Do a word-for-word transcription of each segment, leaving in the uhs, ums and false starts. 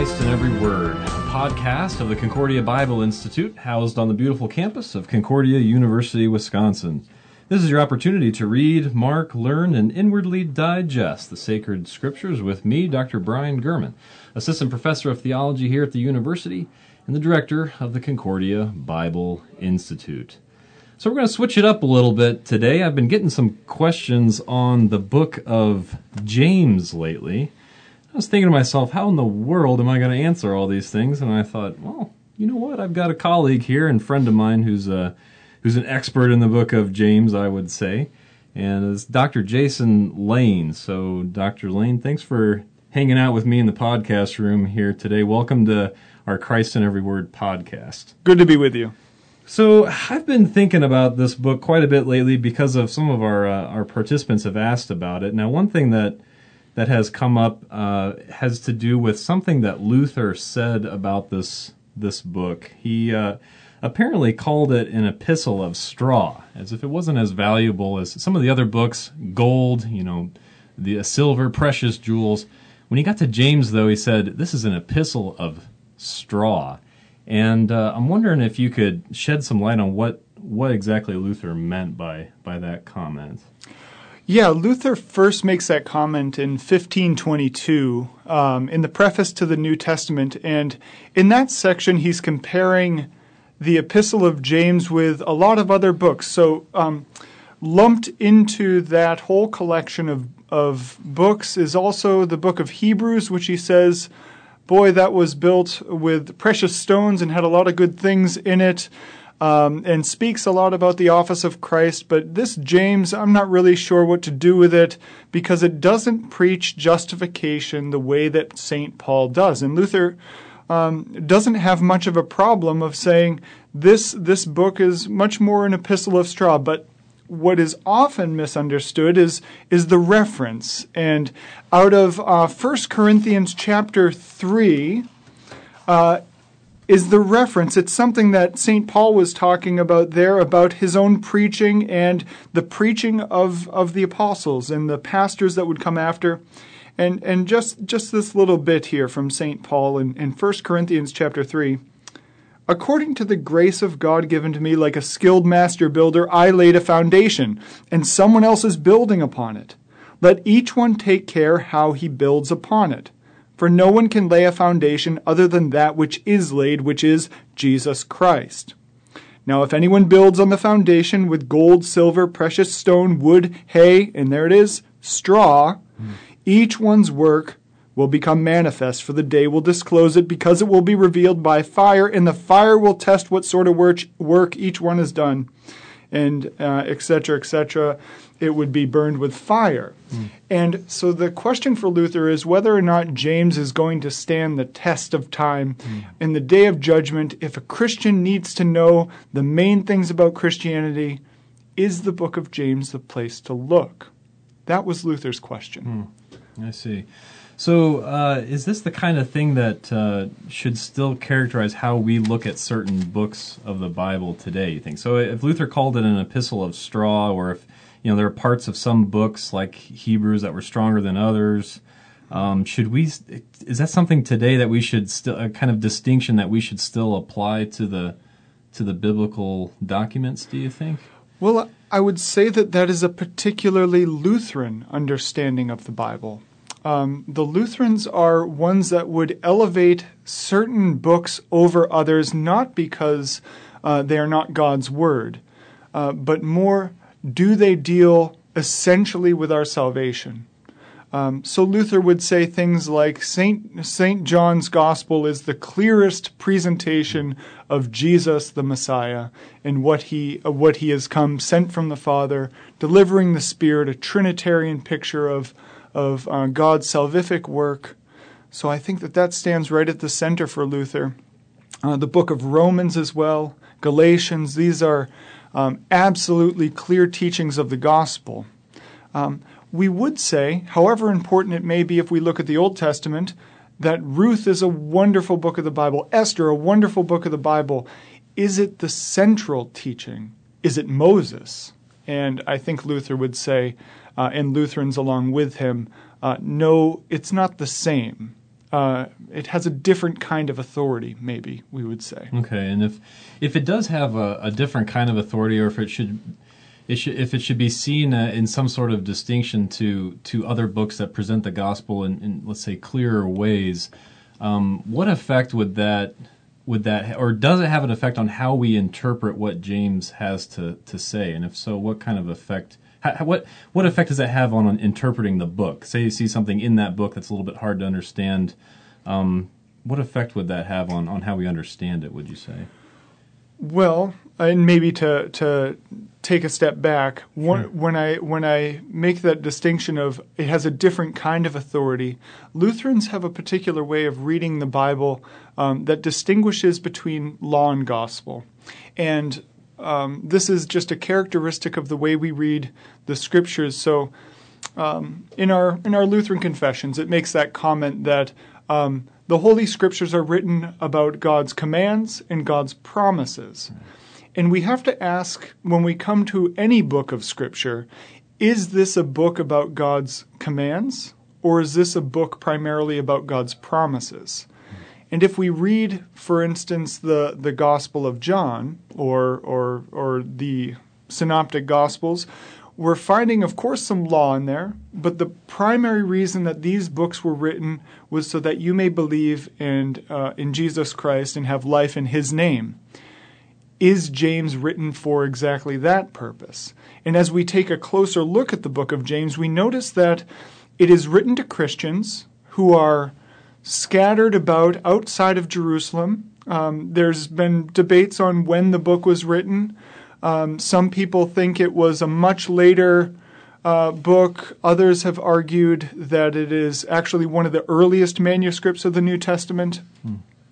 Christ in Every Word, a podcast of the Concordia Bible Institute, housed on the beautiful campus of Concordia University, Wisconsin. This is your opportunity to read, mark, learn, and inwardly digest the sacred scriptures with me, Doctor Brian Gurman, Assistant Professor of Theology here at the university and the Director of the Concordia Bible Institute. So we're going to switch it up a little bit today. I've been getting some questions on the book of James lately. I was thinking to myself, how in the world am I going to answer all these things? And I thought, well, you know what? I've got a colleague here and friend of mine who's a, who's an expert in the book of James, I would say. And it's Doctor Jason Lane. So, Doctor Lane, thanks for hanging out with me in the podcast room here today. Welcome to our Christ in Every Word podcast. Good to be with you. So I've been thinking about this book quite a bit lately because of some of our uh, our participants have asked about it. Now, one thing that that has come up uh, has to do with something that Luther said about this this book. He uh, apparently called it an epistle of straw, as if it wasn't as valuable as some of the other books, gold, you know, the uh, silver, precious jewels. When he got to James, though, he said, this is an epistle of straw. And uh, I'm wondering if you could shed some light on what, what exactly Luther meant by, by that comment. Yeah, Luther first makes that comment in fifteen twenty-two um, in the preface to the New Testament. And in that section, he's comparing the Epistle of James with a lot of other books. So um, lumped into that whole collection of, of books is also the book of Hebrews, which he says, boy, that was built with precious stones and had a lot of good things in it, um, and speaks a lot about the office of Christ. But this James, I'm not really sure what to do with it because it doesn't preach justification the way that Saint Paul does. And Luther um, doesn't have much of a problem of saying this, this book is much more an epistle of straw. But what is often misunderstood is is the reference. And out of uh, First Corinthians chapter three uh, is the reference. It's something that Saint Paul was talking about there, about his own preaching and the preaching of, of the apostles and the pastors that would come after. And and just, just this little bit here from Saint Paul in, in First Corinthians chapter three. According to the grace of God given to me, like a skilled master builder, I laid a foundation, and someone else is building upon it. Let each one take care how he builds upon it. For no one can lay a foundation other than that which is laid, which is Jesus Christ. Now, if anyone builds on the foundation with gold, silver, precious stone, wood, hay, and there it is, straw, mm. each one's work will become manifest, for the day will disclose it, because it will be revealed by fire, and the fire will test what sort of work, work each one has done, and uh, et cetera, et cetera. It would be burned with fire. Mm. And so the question for Luther is whether or not James is going to stand the test of time mm. in the day of judgment. If a Christian needs to know the main things about Christianity, is the book of James the place to look? That was Luther's question. Mm. I see. So uh, is this the kind of thing that uh, should still characterize how we look at certain books of the Bible today, you think? So if Luther called it an epistle of straw, or if you know there are parts of some books like Hebrews that were stronger than others, um, should we? Is that something today that we should still, a kind of distinction that we should still apply to the to the biblical documents, do you think? Well, I would say that that is a particularly Lutheran understanding of the Bible. Um, the Lutherans are ones that would elevate certain books over others, not because uh, they are not God's Word, uh, but more, do they deal essentially with our salvation? Um, so Luther would say things like Saint Saint John's Gospel is the clearest presentation of Jesus the Messiah and what he uh, what he has come, sent from the Father, delivering the Spirit, a Trinitarian picture of of uh, God's salvific work. So I think that that stands right at the center for Luther. Uh, the book of Romans as well, Galatians, these are um, absolutely clear teachings of the gospel. Um, we would say, however important it may be if we look at the Old Testament, that Ruth is a wonderful book of the Bible, Esther, a wonderful book of the Bible. Is it the central teaching? Is it Moses? And I think Luther would say, Uh, and Lutherans along with him, uh, no, it's not the same. uh, it has a different kind of authority, maybe we would say. Okay, and if if it does have a, a different kind of authority, or if it should, it should if it should be seen uh, in some sort of distinction to to other books that present the gospel in, in let's say, clearer ways, um, what effect would that would that or does it have an effect on how we interpret what James has to, to say? And if so, what kind of effect? How, what what effect does that have on, on interpreting the book? Say you see something in that book that's a little bit hard to understand. Um, what effect would that have on, on how we understand it, would you say? Well, and maybe to to take a step back, one, Sure. when I when I make that distinction of it has a different kind of authority, Lutherans have a particular way of reading the Bible um, that distinguishes between law and gospel, and Um, this is just a characteristic of the way we read the Scriptures. So, um, in our in our Lutheran confessions, it makes that comment that um, the Holy Scriptures are written about God's commands and God's promises, and we have to ask when we come to any book of Scripture: is this a book about God's commands, or is this a book primarily about God's promises? And if we read, for instance, the, the Gospel of John or, or or the Synoptic Gospels, we're finding, of course, some law in there, but the primary reason that these books were written was so that you may believe in, uh, in Jesus Christ and have life in His name. Is James written for exactly that purpose? And as we take a closer look at the book of James, we notice that it is written to Christians who are scattered about outside of Jerusalem. Um, there's been debates on when the book was written. Um, some people think it was a much later uh, book. Others have argued that it is actually one of the earliest manuscripts of the New Testament. Hmm.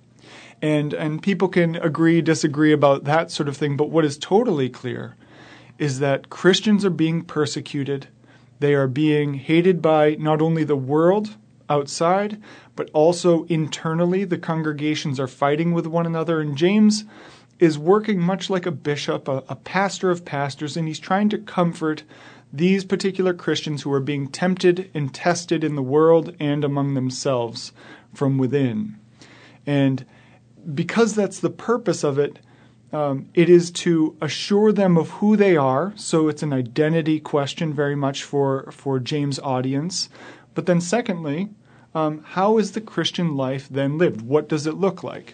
And, and people can agree, disagree about that sort of thing. But what is totally clear is that Christians are being persecuted. They are being hated by not only the world outside, but also internally. The congregations are fighting with one another, and James is working much like a bishop, a, a pastor of pastors, and he's trying to comfort these particular Christians who are being tempted and tested in the world and among themselves from within. And because that's the purpose of it, um, it is to assure them of who they are. So it's an identity question very much for, for James' audience. But then secondly, um, how is the Christian life then lived? What does it look like?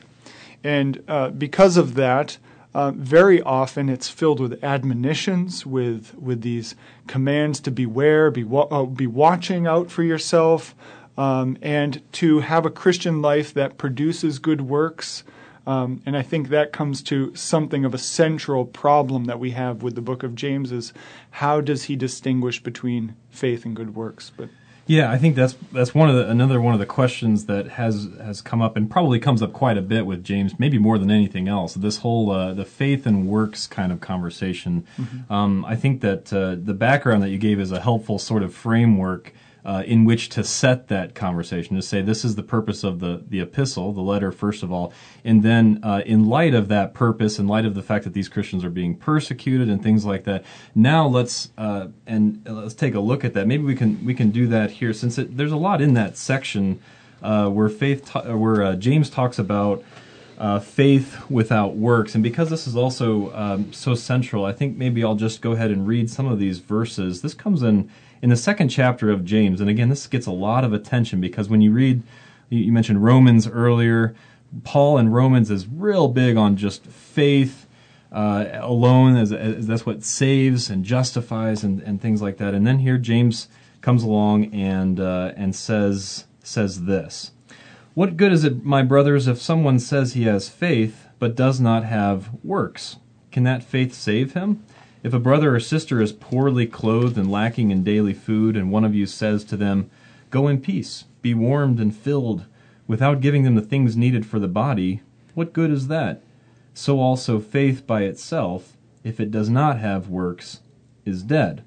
And uh, because of that, uh, very often it's filled with admonitions, with with these commands to beware, be, wa- uh, be watching out for yourself, um, and to have a Christian life that produces good works. Um, and I think that comes to something of a central problem that we have with the book of James is how does he distinguish between faith and good works? But yeah, I think that's that's one of the, another one of the questions that has has come up and probably comes up quite a bit with James, maybe more than anything else. This whole uh, the faith and works kind of conversation. Mm-hmm. Um, I think that uh, the background that you gave is a helpful sort of framework uh, in which to set that conversation, to say this is the purpose of the, the epistle, the letter, first of all, and then uh, in light of that purpose, in light of the fact that these Christians are being persecuted and things like that, now let's uh, and let's take a look at that. Maybe we can we can do that here, since it, there's a lot in that section uh, where faith ta- where uh, James talks about uh, faith without works, and because this is also um, so central, I think maybe I'll just go ahead and read some of these verses. This comes in. In the second chapter of James, and again, this gets a lot of attention because when you read, you mentioned Romans earlier, Paul in Romans is real big on just faith uh, alone, as, as that's what saves and justifies and, and things like that. And then here James comes along and uh, and says says this: "What good is it, my brothers, if someone says he has faith but does not have works? Can that faith save him? If a brother or sister is poorly clothed and lacking in daily food, and one of you says to them, 'Go in peace, be warmed and filled,' without giving them the things needed for the body, what good is that? So also faith by itself, if it does not have works, is dead.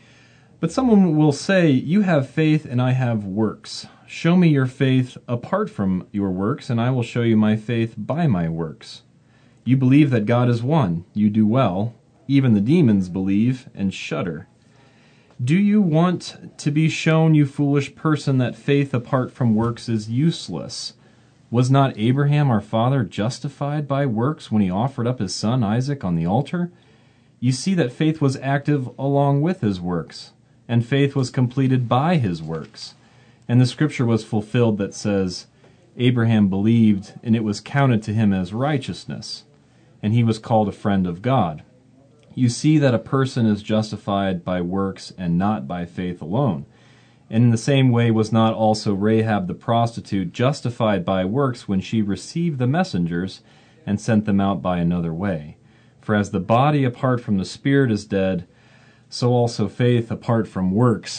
But someone will say, 'You have faith and I have works. Show me your faith apart from your works, and I will show you my faith by my works. You believe that God is one. You do well. Even the demons believe and shudder. Do you want to be shown, you foolish person, that faith apart from works is useless? Was not Abraham our father justified by works when he offered up his son Isaac on the altar? You see that faith was active along with his works, and faith was completed by his works. And the scripture was fulfilled that says, Abraham believed, and it was counted to him as righteousness, and he was called a friend of God. You see that a person is justified by works and not by faith alone. And in the same way was not also Rahab the prostitute justified by works when she received the messengers and sent them out by another way? For as the body apart from the spirit is dead, so also faith apart from works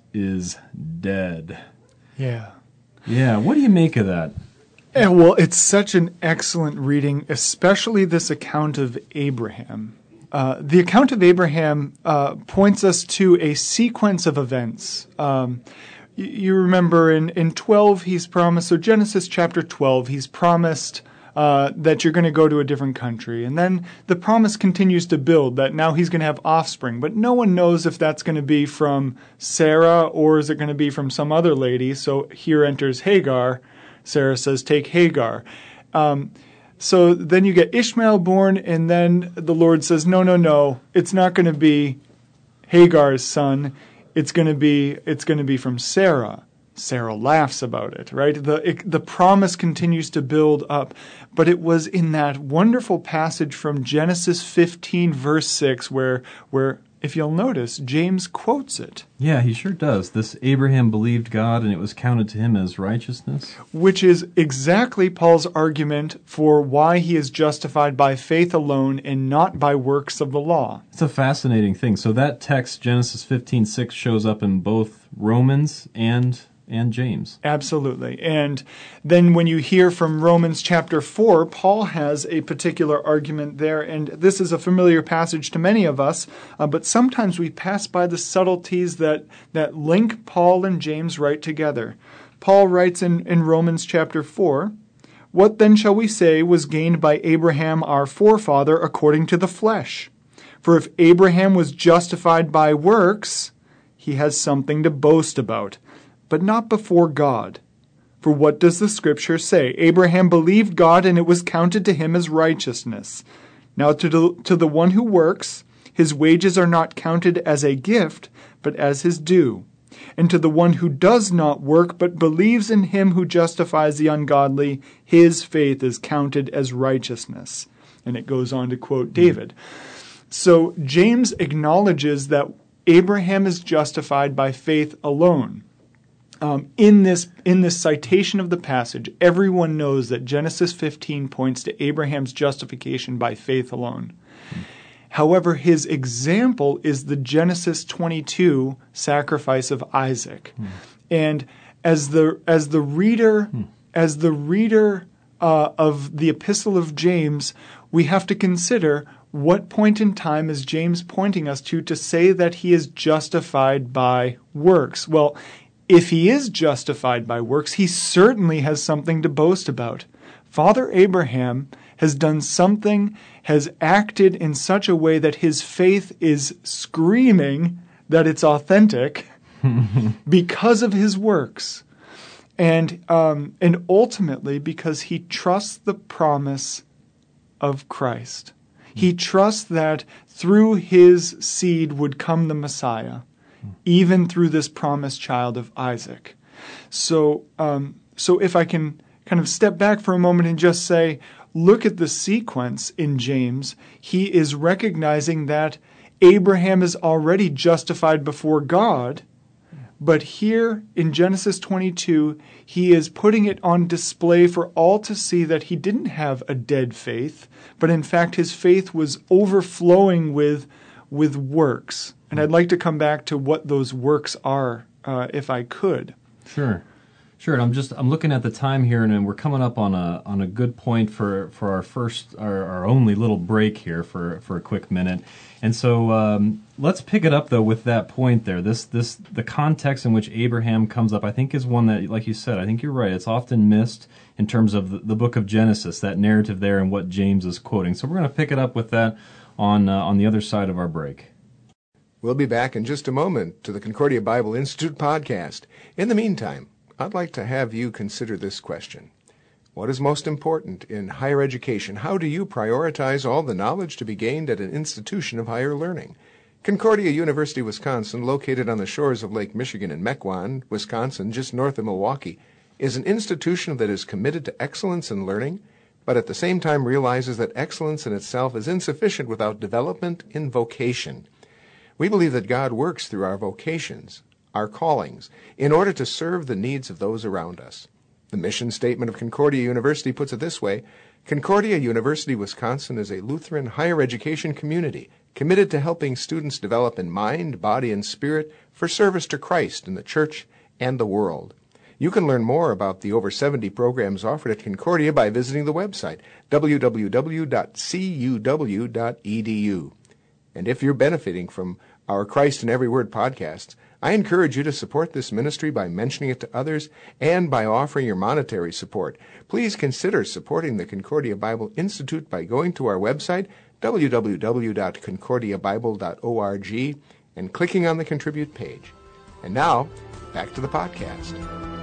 is dead. Yeah. Yeah, what do you make of that? Yeah, well, it's such an excellent reading, especially this account of Abraham. Uh, the account of Abraham uh, points us to a sequence of events. Um, you, you remember in, in twelve, he's promised, so Genesis chapter twelve, he's promised uh, that you're going to go to a different country. And then the promise continues to build that now he's going to have offspring. But no one knows if that's going to be from Sarah or is it going to be from some other lady. So here enters Hagar. Sarah says, take Hagar. Um, So then you get Ishmael born, and then the Lord says, no, no, no, it's not going to be Hagar's son. It's going to be it's going to be from Sarah. Sarah laughs about it, right? The it, the promise continues to build up. But it was in that wonderful passage from Genesis fifteen, verse six, where where if you'll notice, James quotes it. Yeah, he sure does. This Abraham believed God, and it was counted to him as righteousness. Which is exactly Paul's argument for why he is justified by faith alone and not by works of the law. It's a fascinating thing. So that text, Genesis fifteen six, shows up in both Romans and and James. Absolutely. And then when you hear from Romans chapter four, Paul has a particular argument there, and this is a familiar passage to many of us, uh, but sometimes we pass by the subtleties that, that link Paul and James right together. Paul writes in, in Romans chapter four, "What then shall we say was gained by Abraham our forefather according to the flesh? For if Abraham was justified by works, he has something to boast about, but not before God. For what does the Scripture say? Abraham believed God, and it was counted to him as righteousness. Now to the, to the one who works, his wages are not counted as a gift, but as his due. And to the one who does not work, but believes in him who justifies the ungodly, his faith is counted as righteousness." And it goes on to quote David. So James acknowledges that Abraham is justified by faith alone. Um, in this in this citation of the passage, everyone knows that Genesis fifteen points to Abraham's justification by faith alone. Mm. However, his example is the Genesis twenty-two sacrifice of Isaac. Mm. And as the as the reader mm. as the reader uh, of the Epistle of James, we have to consider what point in time is James pointing us to to say that he is justified by works. Well, if he is justified by works, he certainly has something to boast about. Father Abraham has done something, has acted in such a way that his faith is screaming that it's authentic because of his works. And um, and ultimately because he trusts the promise of Christ. He trusts that through his seed would come the Messiah, even through this promised child of Isaac. So, um, so if I can kind of step back for a moment and just say, look at the sequence in James. He is recognizing that Abraham is already justified before God, but here in Genesis twenty-two, he is putting it on display for all to see that he didn't have a dead faith, but in fact his faith was overflowing with, with works. And I'd like to come back to what those works are, uh, if I could. Sure, sure. And I'm just I'm looking at the time here, and we're coming up on a on a good point for, for our first our, our only little break here for, for a quick minute. And so um, let's pick it up though with that point there. This this the context in which Abraham comes up, I think, is one that, like you said, I think you're right. It's often missed in terms of the, the book of Genesis, that narrative there, and what James is quoting. So we're going to pick it up with that on uh, on the other side of our break. We'll be back in just a moment to the Concordia Bible Institute podcast. In the meantime, I'd like to have you consider this question. What is most important in higher education? How do you prioritize all the knowledge to be gained at an institution of higher learning? Concordia University, Wisconsin, located on the shores of Lake Michigan in Mequon, Wisconsin, just north of Milwaukee, is an institution that is committed to excellence in learning, but at the same time realizes that excellence in itself is insufficient without development in vocation. We believe that God works through our vocations, our callings, in order to serve the needs of those around us. The mission statement of Concordia University puts it this way: Concordia University, Wisconsin is a Lutheran higher education community committed to helping students develop in mind, body, and spirit for service to Christ in the church and the world. You can learn more about the over seventy programs offered at Concordia by visiting the website w w w dot c u w dot e d u. And if you're benefiting from our Christ in Every Word podcasts, I encourage you to support this ministry by mentioning it to others and by offering your monetary support. Please consider supporting the Concordia Bible Institute by going to our website, w w w dot concordia bible dot org, and clicking on the Contribute page. And now, back to the podcast.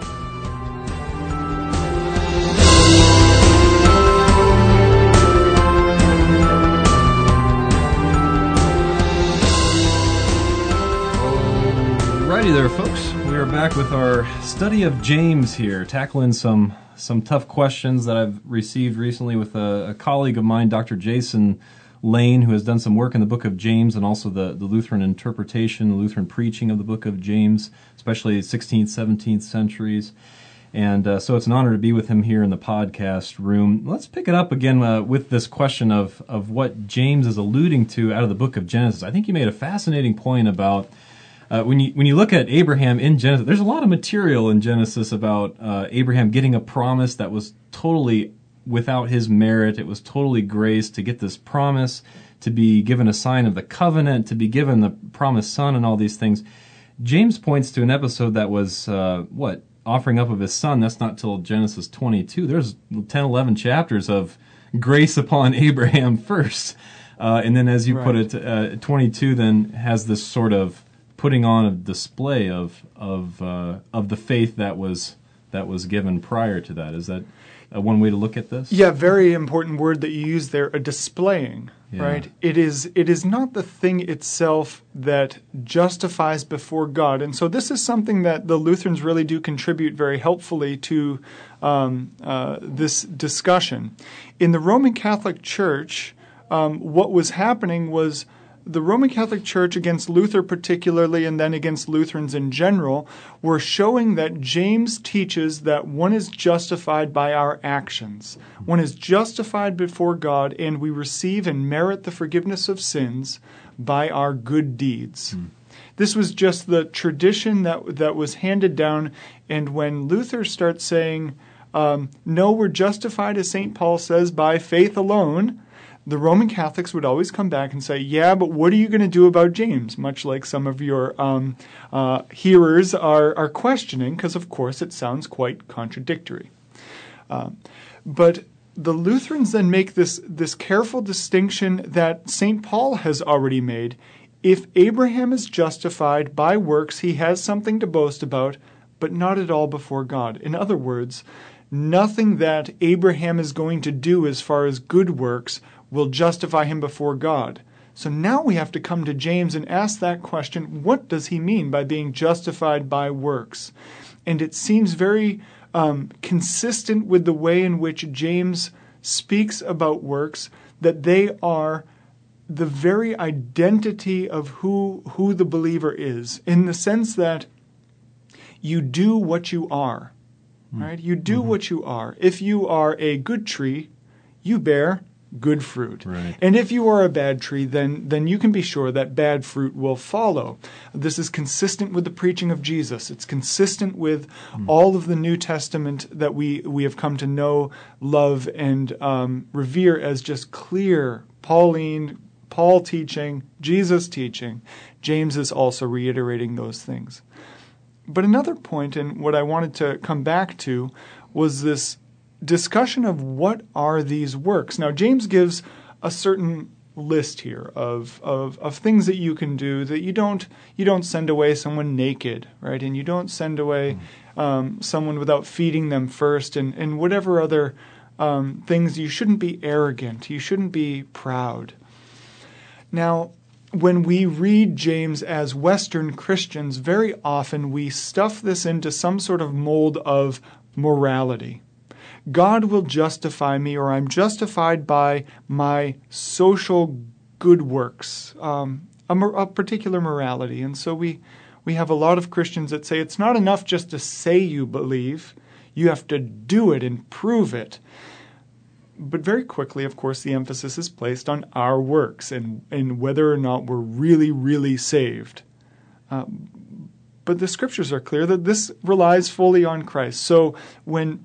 Alrighty there, folks. We are back with our study of James here, tackling some some tough questions that I've received recently with a, a colleague of mine, Doctor Jason Lane, who has done some work in the book of James and also the, the Lutheran interpretation, the Lutheran preaching of the book of James, especially sixteenth, seventeenth centuries. And uh, so it's an honor to be with him here in the podcast room. Let's pick it up again uh, with this question of, of what James is alluding to out of the book of Genesis. I think you made a fascinating point about Uh, when you when you look at Abraham in Genesis, there's a lot of material in Genesis about uh, Abraham getting a promise that was totally without his merit. It was totally grace to get this promise, to be given a sign of the covenant, to be given the promised son, and all these things. James points to an episode that was uh, what offering up of his son. That's not till Genesis twenty-two. There's ten, eleven chapters of grace upon Abraham first, uh, and then as you right. put it, uh, twenty-two then has this sort of putting on a display of of uh, of the faith that was that was given prior to that. Is that uh, one way to look at this? Yeah, very important word that you use there, a displaying, yeah. right? It is it is not the thing itself that justifies before God. And so this is something that the Lutherans really do contribute very helpfully to um, uh, this discussion. In the Roman Catholic Church, um, what was happening was the Roman Catholic Church, against Luther particularly, and then against Lutherans in general, were showing that James teaches that one is justified by our actions. One is justified before God, and we receive and merit the forgiveness of sins by our good deeds. Hmm. This was just the tradition that that was handed down, and when Luther starts saying, um, no, we're justified, as Saint Paul says, by faith alone, the Roman Catholics would always come back and say, yeah, but what are you going to do about James? Much like some of your um, uh, hearers are, are questioning, because, of course, it sounds quite contradictory. Uh, but the Lutherans then make this, this careful distinction that Saint Paul has already made. If Abraham is justified by works, he has something to boast about, but not at all before God. In other words, nothing that Abraham is going to do as far as good works will justify him before God. So now we have to come to James and ask that question, what does he mean by being justified by works? And it seems very um, consistent with the way in which James speaks about works, that they are the very identity of who, who the believer is, in the sense that you do what you are. Right? You do mm-hmm. what you are. If you are a good tree, you bear good fruit. Right. And if you are a bad tree, then then you can be sure that bad fruit will follow. This is consistent with the preaching of Jesus. It's consistent with mm. all of the New Testament that we, we have come to know, love, and um, revere as just clear Pauline, Paul teaching, Jesus teaching. James is also reiterating those things. But another point, and what I wanted to come back to, was this discussion of what are these works. Now, James gives a certain list here of, of of things that you can do. That you don't you don't send away someone naked, right? And you don't send away um, someone without feeding them first, and, and whatever other um, things. You shouldn't be arrogant. You shouldn't be proud. Now, when we read James as Western Christians, very often we stuff this into some sort of mold of morality. God will justify me, or I'm justified by my social good works, um, a, a particular morality. And so we, we have a lot of Christians that say it's not enough just to say you believe, you have to do it and prove it. But very quickly, of course, the emphasis is placed on our works and, and whether or not we're really, really saved. Um, but the Scriptures are clear that this relies fully on Christ. So when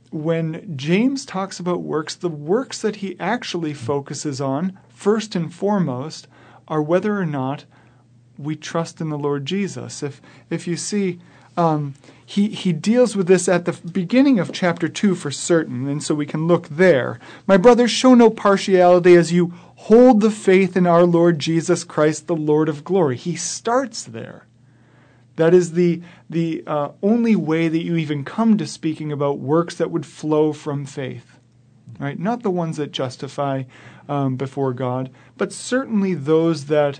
when James talks about works, the works that he actually focuses on, first and foremost, are whether or not we trust in the Lord Jesus. If if you see, um, he he deals with this at the beginning of chapter two for certain, and so we can look there. My brothers, show no partiality as you hold the faith in our Lord Jesus Christ, the Lord of glory. He starts there. That is the the uh, only way that you even come to speaking about works that would flow from faith, right? Not the ones that justify um, before God, but certainly those that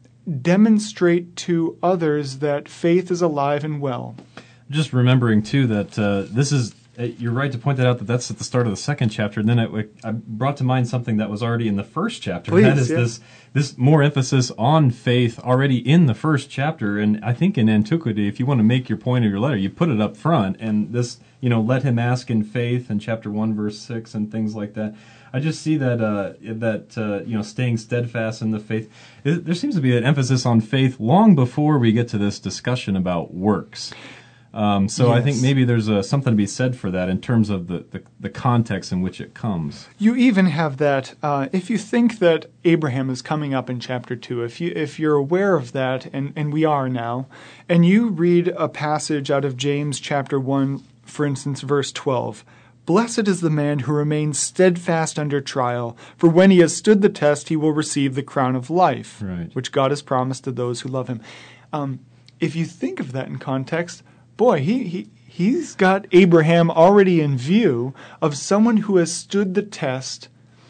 demonstrate to others that faith is alive and well. Just remembering too that uh, this is. You're right to point that out, that that's at the start of the second chapter, and then it, I brought to mind something that was already in the first chapter. Please, that is yeah. this this more emphasis on faith already in the first chapter. And I think in Antiquity, if you want to make your point of your letter, you put it up front. And this, you know, let him ask in faith in chapter one, verse six, and things like that. I just see that uh, that uh, you know, staying steadfast in the faith. There seems to be an emphasis on faith long before we get to this discussion about works. Um, so yes. I think maybe there's a, something to be said for that in terms of the, the, the context in which it comes. You even have that, uh, if you think that Abraham is coming up in chapter two, if, you, if you're aware of that, and, and we are now, and you read a passage out of James chapter one, for instance, verse twelve, "Blessed is the man who remains steadfast under trial, for when he has stood the test, he will receive the crown of life, right, which God has promised to those who love him." Um, if you think of that in context, boy, he, he, he's got Abraham already in view of someone who has stood the test.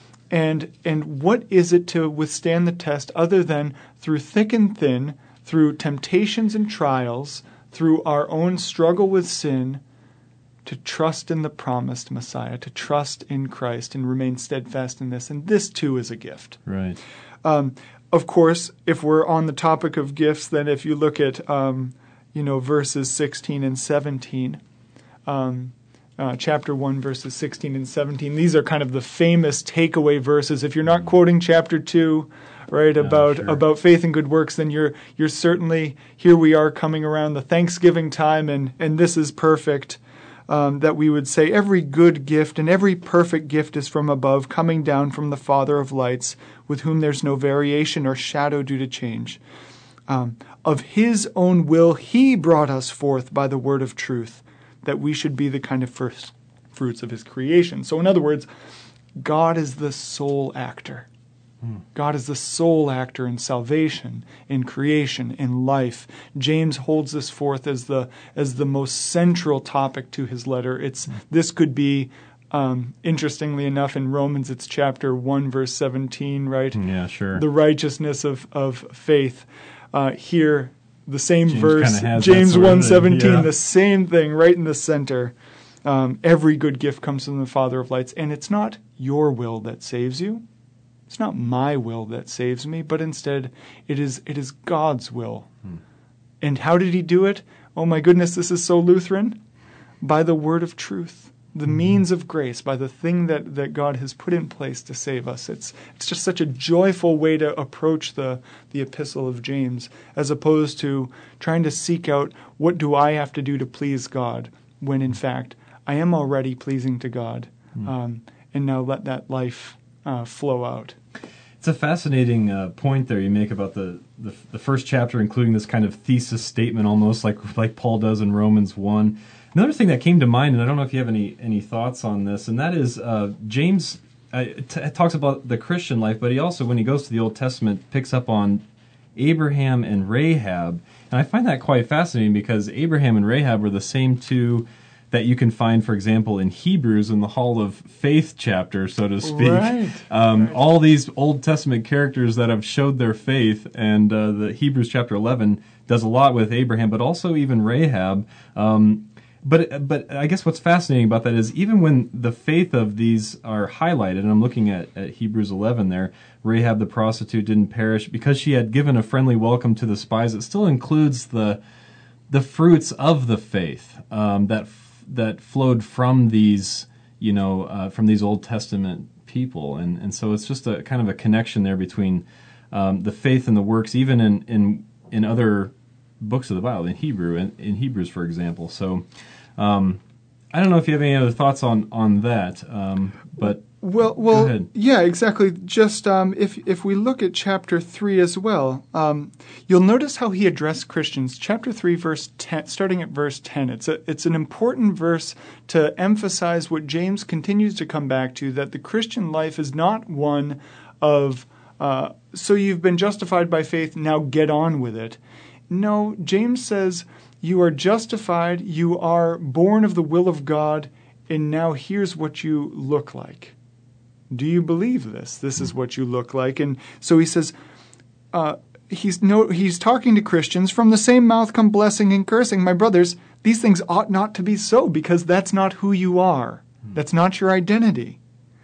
And, and what is it to withstand the test other than through thick and thin, through temptations and trials, through our own struggle with sin, to trust in the promised Messiah, to trust in Christ and remain steadfast in this. And this, too, is a gift. Right. Um, of course, if we're on the topic of gifts, then if you look at... Um, you know, verses sixteen and seventeen, um, uh, chapter one, verses sixteen and seventeen. These are kind of the famous takeaway verses. If you're not quoting chapter two, right, no, about sure. about faith and good works, then you're you're certainly, here we are coming around the Thanksgiving time, and, and this is perfect, um, that we would say every good gift and every perfect gift is from above, coming down from the Father of lights, with whom there's no variation or shadow due to change. Um, of his own will, he brought us forth by the word of truth, that we should be the kind of first fruits of his creation. So in other words, God is the sole actor. Hmm. God is the sole actor in salvation, in creation, in life. James holds this forth as the as the most central topic to his letter. It's hmm. This could be, um, interestingly enough, in Romans, it's chapter one, verse seventeen, right? Yeah, sure. The righteousness of, of faith. Uh, here, the same James verse, James one one seventeen, yeah. the same thing right in the center. Um, every good gift comes from the Father of lights, and it's not your will that saves you. It's not my will that saves me, but instead it is it is God's will. Hmm. And how did he do it? Oh my goodness, this is so Lutheran. By the word of truth. The means of grace, by the thing that, that God has put in place to save us. It's it's just such a joyful way to approach the, the epistle of James, as opposed to trying to seek out what do I have to do to please God, when in fact I am already pleasing to God. Mm. Um, and now let that life uh, flow out. It's a fascinating uh, point there you make about the, the the first chapter, including this kind of thesis statement almost like like Paul does in Romans one. Another thing that came to mind, and I don't know if you have any, any thoughts on this, and that is uh, James uh, it, t- it talks about the Christian life, but he also, when he goes to the Old Testament, picks up on Abraham and Rahab. And I find that quite fascinating because Abraham and Rahab were the same two that you can find, for example, in Hebrews in the Hall of Faith chapter, so to speak. Right. Um, Right. All these Old Testament characters that have showed their faith, and uh, the Hebrews chapter eleven does a lot with Abraham, but also even Rahab. Um, but but I guess what's fascinating about that is even when the faith of these are highlighted, and I'm looking at, at Hebrews eleven there, Rahab the prostitute didn't perish because she had given a friendly welcome to the spies. It still includes the the fruits of the faith um, that that flowed from these, you know, uh, from these Old Testament people, and and so it's just a kind of a connection there between um, the faith and the works, even in in in other books of the Bible, in Hebrew, in, in Hebrews, for example. So, um, I don't know if you have any other thoughts on on that, um, but Well, go well, ahead. yeah, exactly. Just um, if if we look at chapter three as well, um, you'll notice how he addressed Christians. Chapter three, verse ten, starting at verse ten. It's a it's an important verse to emphasize what James continues to come back to: that the Christian life is not one of uh, so you've been justified by faith, now get on with it. No, James says you are justified, you are born of the will of God, and now here's what you look like. Do you believe this? This is what you look like. And so he says, uh, he's no, he's talking to Christians, from the same mouth come blessing and cursing. My brothers, these things ought not to be so, because that's not who you are. That's not your identity.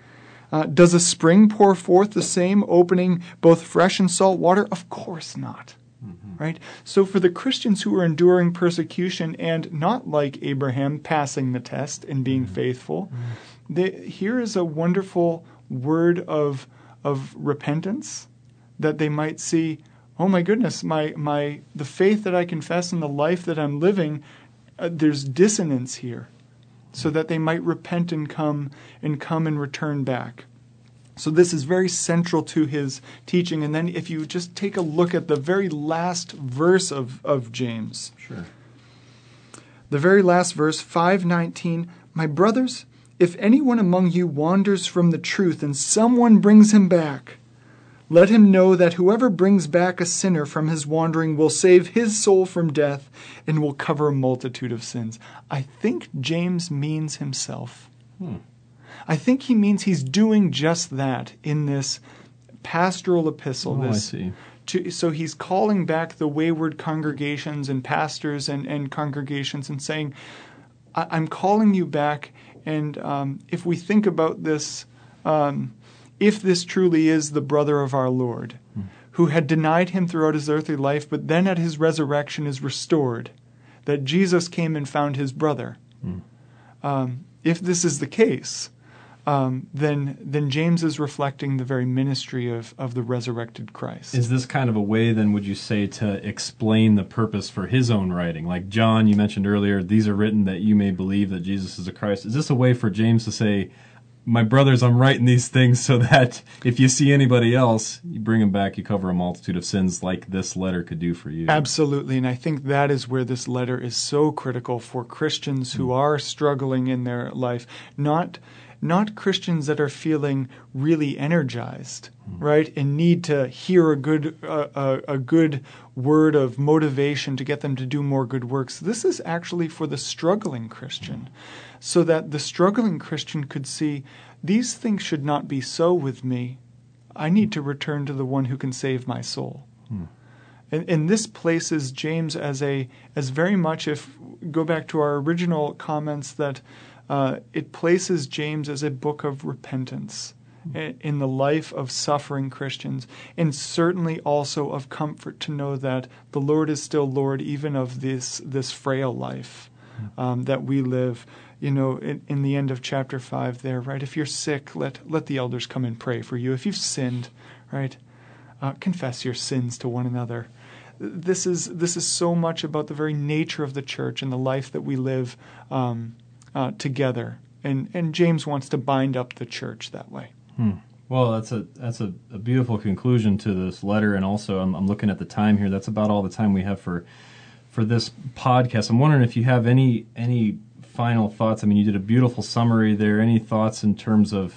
Uh, does a spring pour forth the same, opening both fresh and salt water? Of course not. Mm-hmm. Right? So for the Christians who are enduring persecution and not like Abraham, passing the test and being mm-hmm. faithful, mm-hmm. they, here is a wonderful word of of repentance, that they might see, oh my goodness, my my the faith that I confess and the life that I'm living, uh, there's dissonance here, so that they might repent and come and come and return back. So this is very central to his teaching. And then if you just take a look at the very last verse of, of James. Sure. The very last verse, five nineteen, my brothers, if anyone among you wanders from the truth and someone brings him back, let him know that whoever brings back a sinner from his wandering will save his soul from death and will cover a multitude of sins. I think James means himself. Hmm. I think he means he's doing just that in this pastoral epistle. Oh, this, I see. To, so he's calling back the wayward congregations and pastors and, and congregations and saying, I, I'm calling you back. And um, if we think about this, um, if this truly is the brother of our Lord, hmm. who had denied him throughout his earthly life, but then at his resurrection is restored, that Jesus came and found his brother. Hmm. Um, if this is the case, Um, then then James is reflecting the very ministry of, of the resurrected Christ. Is this kind of a way, then, would you say, to explain the purpose for his own writing? Like John, you mentioned earlier, these are written that you may believe that Jesus is the Christ. Is this a way for James to say, my brothers, I'm writing these things so that if you see anybody else, you bring them back, you cover a multitude of sins like this letter could do for you? Absolutely, and I think that is where this letter is so critical for Christians who are struggling in their life. Not... Not Christians that are feeling really energized, mm. right, and need to hear a good uh, a, a good word of motivation to get them to do more good works. This is actually for the struggling Christian, mm. so that the struggling Christian could see, these things should not be so with me. I need to return to the one who can save my soul. Mm. And, and this places James as a as very much, if go back to our original comments, that Uh, it places James as a book of repentance in the life of suffering Christians, and certainly also of comfort to know that the Lord is still Lord even of this this frail life um, that we live. You know, in, in the end of chapter five there, right? If you're sick, let let the elders come and pray for you. If you've sinned, right, uh, confess your sins to one another. This is this is so much about the very nature of the church and the life that we live um Uh, together, and and James wants to bind up the church that way. Hmm. Well, that's a that's a, a beautiful conclusion to this letter, and also I'm, I'm looking at the time here. That's about all the time we have for for this podcast. I'm wondering if you have any any final thoughts. I mean, you did a beautiful summary there. Any thoughts in terms of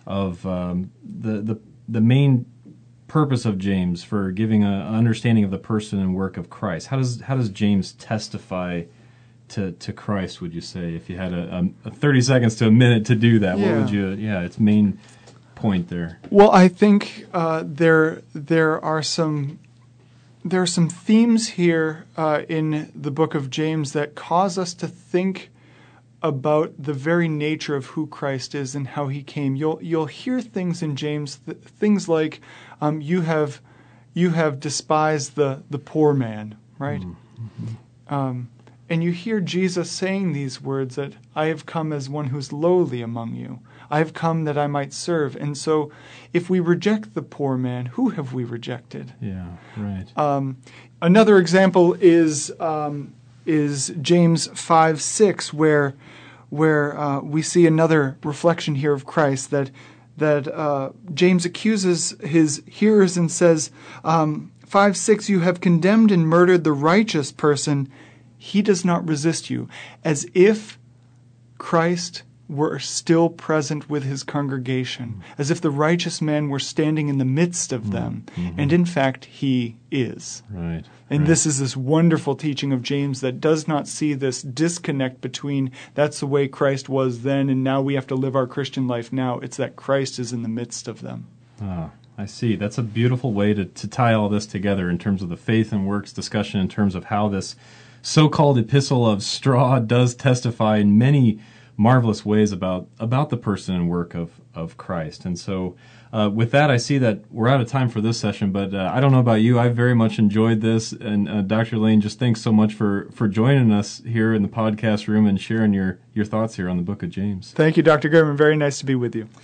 of um, the the the main purpose of James for giving an understanding of the person and work of Christ. How does how does James testify to to Christ? Would you say, if you had a, a, a thirty seconds to a minute to do that, Yeah. what would you? Yeah, its main point there. Well, I think uh, there there are some there are some themes here uh, in the book of James that cause us to think about the very nature of who Christ is and how he came. You'll you'll hear things in James, th- things like um, you have you have despised the the poor man, right? Mm-hmm. Um, and you hear Jesus saying these words that I have come as one who's lowly among you. I have come that I might serve. And so if we reject the poor man, who have we rejected? Yeah, right. Um, another example is um, is James five six, where where uh, we see another reflection here of Christ, that that uh, James accuses his hearers and says, um, five six, you have condemned and murdered the righteous person. He does not resist you, as if Christ were still present with his congregation, as if the righteous man were standing in the midst of them. Mm-hmm. And in fact, he is. Right. And right. this is this wonderful teaching of James that does not see this disconnect between that's the way Christ was then and now we have to live our Christian life now. It's that Christ is in the midst of them. Ah, I see. That's a beautiful way to, to tie all this together in terms of the faith and works discussion, in terms of how this so-called epistle of straw does testify in many marvelous ways about about the person and work of, of Christ. And so uh, with that, I see that we're out of time for this session, but uh, I don't know about you. I very much enjoyed this. And uh, Doctor Lane, just thanks so much for, for joining us here in the podcast room and sharing your, your thoughts here on the book of James. Thank you, Doctor Goodman. Very nice to be with you.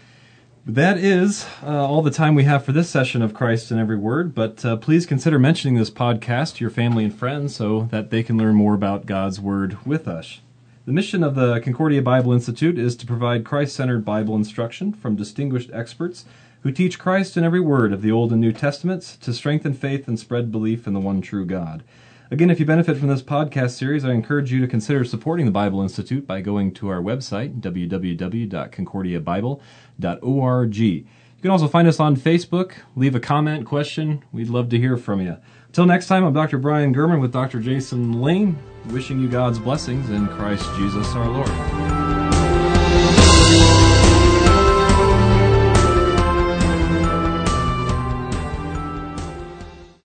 That is uh, all the time we have for this session of Christ in Every Word, but uh, please consider mentioning this podcast to your family and friends so that they can learn more about God's Word with us. The mission of the Concordia Bible Institute is to provide Christ-centered Bible instruction from distinguished experts who teach Christ in every word of the Old and New Testaments to strengthen faith and spread belief in the one true God. Again, if you benefit from this podcast series, I encourage you to consider supporting the Bible Institute by going to our website, w w w dot concordia bible dot org. You can also find us on Facebook. Leave a comment, question. We'd love to hear from you. Until next time, I'm Doctor Brian Gurman with Doctor Jason Lane, wishing you God's blessings in Christ Jesus our Lord.